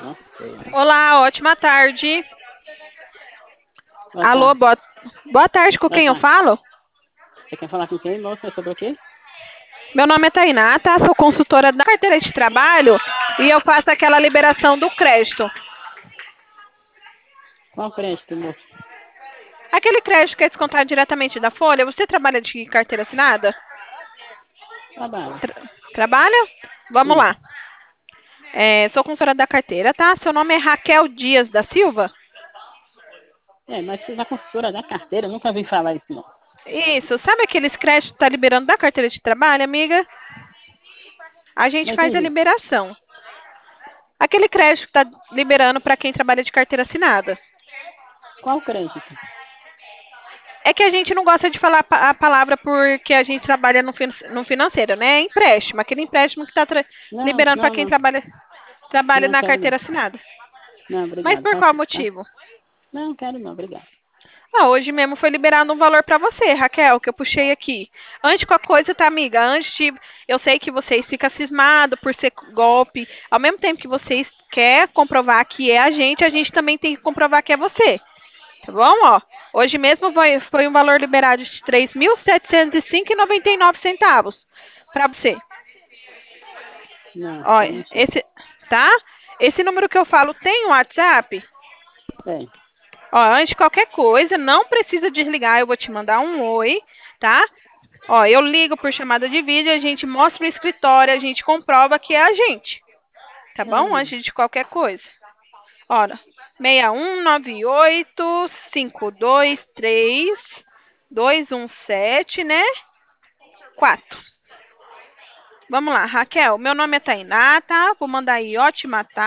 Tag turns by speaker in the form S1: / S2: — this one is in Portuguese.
S1: Não sei, né?
S2: Olá, ótima tarde.
S1: Boa
S2: Alô,
S1: tarde.
S2: boa tarde, com
S1: Boa
S2: quem eu
S1: tarde.
S2: falo?
S1: Você quer falar com quem, moça? É sobre o quê?
S2: Meu nome é Tainá, tá? Sou consultora da carteira de trabalho e eu faço aquela liberação do crédito.
S1: Qual crédito, moça?
S2: Aquele crédito que é descontado diretamente da folha, você trabalha de carteira assinada?
S1: Trabalho.
S2: Trabalha? Vamos
S1: Sim.
S2: lá. Sou consultora da carteira, tá? Seu nome é Raquel Dias da Silva?
S1: É, mas você da consultora da carteira, eu nunca vi falar isso, não.
S2: Isso. Sabe aqueles créditos que tá liberando da carteira de trabalho, amiga? A gente
S1: Não
S2: faz a
S1: entendi.
S2: liberação. Aquele crédito que tá liberando para quem trabalha de carteira assinada.
S1: Qual crédito?
S2: É que a gente não gosta de falar a palavra porque a gente trabalha no financeiro, né? É empréstimo, aquele empréstimo que está
S1: Não,
S2: liberando para
S1: não,
S2: quem
S1: não.
S2: trabalha
S1: Não
S2: na
S1: quero, não.
S2: carteira assinada.
S1: Não,
S2: Mas
S1: obrigado.
S2: por
S1: Pode
S2: qual
S1: ficar.
S2: motivo?
S1: Não, quero não, obrigado.
S2: Ah, hoje mesmo foi liberado um valor para você, Raquel, que eu puxei aqui. Antes de qualquer coisa, tá, amiga? Eu sei que vocês ficam cismados por ser golpe. Ao mesmo tempo que vocês querem comprovar que é a gente também tem que comprovar que é você. Tá bom? Ó, hoje mesmo foi um valor liberado de 3.705,99 para você.
S1: Não,
S2: Ó,
S1: tem não sei.
S2: esse, tá? Esse número que eu falo tem um WhatsApp?
S1: Tem.
S2: Ó, antes de qualquer coisa, não precisa desligar, eu vou te mandar um oi, tá? Ó, eu ligo por chamada de vídeo, a gente mostra no escritório, a gente comprova que é a gente, tá bom?
S1: Não,
S2: Antes de qualquer coisa. Ora, 6198-523-217, né? 4. Vamos lá, Raquel. Meu nome é Tainá, tá? Vou mandar aí ótima tarde.